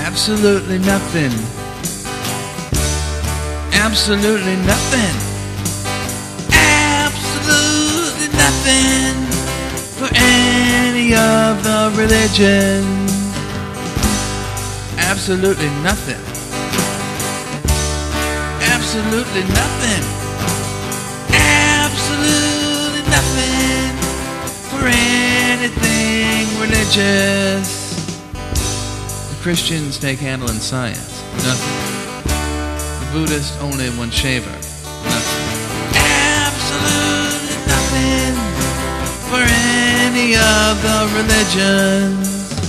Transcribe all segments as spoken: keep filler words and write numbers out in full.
Absolutely nothing. Absolutely nothing. Absolutely nothing for any of the religions. Absolutely nothing. Absolutely nothing. Absolutely nothing for anything religious. The Christians take handle in science. Nothing. The Buddhists only one shaver. Nothing. Absolutely nothing for any of the religions.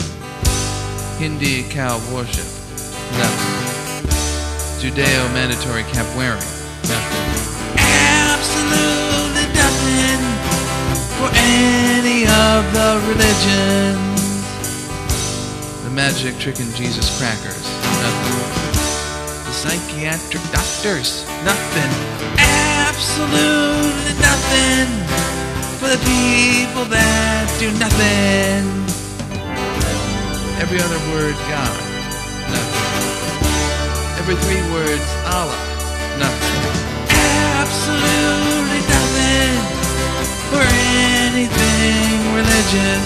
Hindi cow worship. Nothing. Judeo mandatory cap wearing. Nothing. Absolutely nothing for any of the religions. The magic trick in Jesus crackers. Nothing. The psychiatric doctors. Nothing. Absolutely nothing for the people that do nothing. Every other word God. Nothing. Every three words Allah. Nothing. Absolutely nothing for anything religious.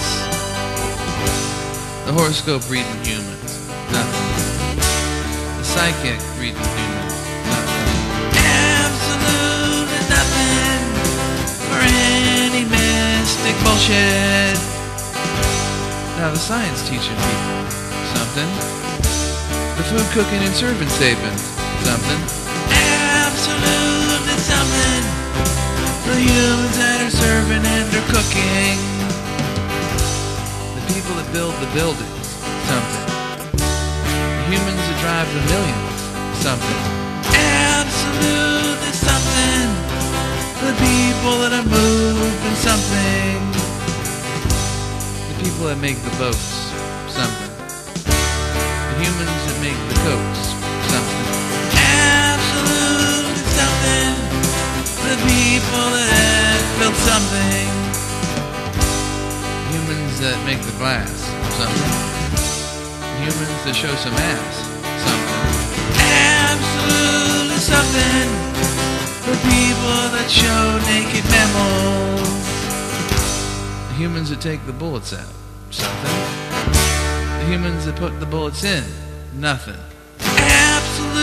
The horoscope reading humans. Nothing. The psychic reading humans. Nothing. Absolutely nothing for any mystic bullshit. Now the science teaching people. Something. The food cooking and serving saving. Something. Absolutely something. The humans that are serving and are cooking. The people that build the buildings. Something. The humans that drive the millions. Something. Absolutely something. The people that are moving. Something. The people that make the boats. Something. The humans that make the coats. Something. Absolutely something. The people that build something. The humans that make the glass. Something. The humans that show some ass. Something. Absolutely something. The people that show naked mammals. The humans that take the bullets out. Something. The humans that put the bullets in. Nothing.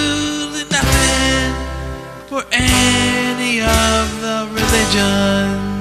Absolutely nothing for any of the religions.